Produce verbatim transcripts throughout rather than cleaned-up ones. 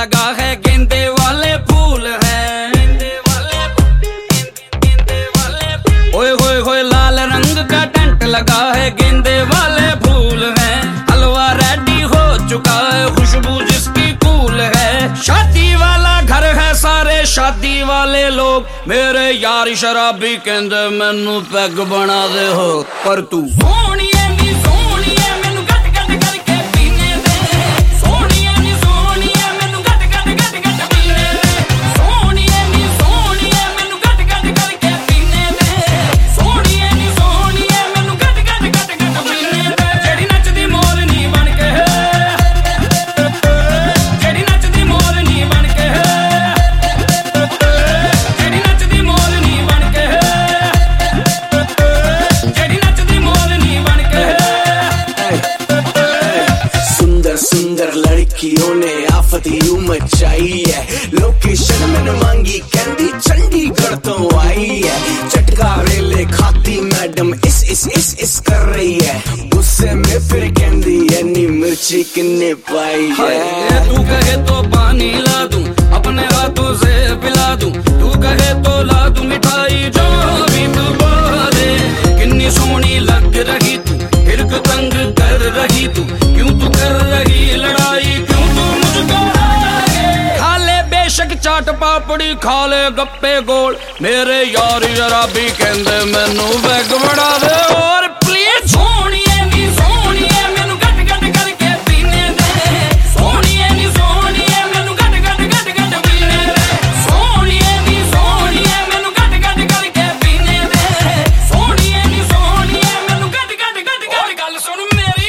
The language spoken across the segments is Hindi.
लगा है, गेंदे वाले फूल हैं, गेंदे वाले गेंदे वाले। ओए होए होए लाल रंग का टेंट लगा है, गेंदे वाले फूल हैं। हलवा रेडी हो चुका है, खुशबू जिसकी कूल है। शादी वाला घर है, सारे शादी वाले लोग। मेरे यार शराबी कहंदे मैनू पैग बना दे हो, पर तू सोनिए नी सोनिए मैनू गट गट करके पीने दे। सोनिए नी सोनिए मैनू गट गट गट गट पीने दे। सोनिए नी सोनिए मैनू गट गट करके पीने दे। सोनिए नी सोनिए मैनू गट गट गट गट पीने दे। जेड़ी नचदी मोरनी बन के, जेड़ी नचदी मोरनी बन के, जेड़ी नचदी मोरनी बन के, जेड़ी नचदी मोरनी बन के। सुंदर सुंदर लड़कियों ने आफत यूं मचाई है। लोकेशन मैंने मांगी, कहती चंडीगढ़ तो आई है। चटका रेले खाती मैडम इस इस इस इस कर रही है। गुस्से में फिर कहती है नी मिर्ची किन्ने पाई है। तू कहे तो पानी ला दूं, अपने हाथों से पिला दूं। तू कहे तो ला दूं मिठाई, जो भी तू बोले। कितनी सोहनी लग रही तू, हिरक तंग कर रही तू। क्यों तू कर रही लड़ाई, क्यों तू मुझको खा ले बेशक चाट पापड़ी, खा ले गप्पे गोल। मेरे यार शराबी कहंदे मैनू बैग बना दे, और प्लीज सोनिए नी सोनिए मैनू गट गट करके पीने दे। सोनिए नी सोनिए मैनू गट गट गट गट पीने दे। सोनिए नी सोनिए मैनू गट गट करके पीने दे। सोनिए नी सोनिए मैनू गट गट गट गट। गल सुन मेरी,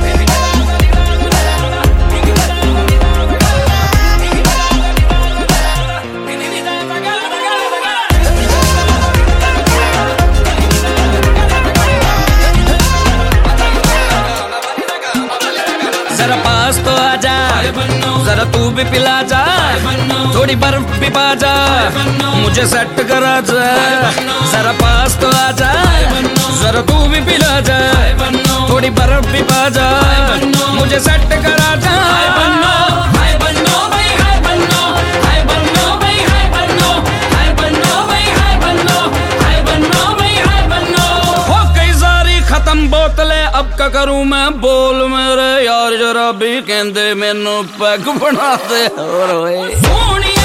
जरा पास तो आजा, जरा तू भी पिला जा। थोड़ी बर्फ भी पा जा, मुझे सेट करा जा। जरा पास तो आजा, जरा तू भी पिला जा। थोड़ी बर्फ भी पा जा, मुझे सेट करा जा। खत्म बोतले अब क्या करूं मैं बोल। मेरे यार शराबी कहंदे मैनू पैग बना दे, और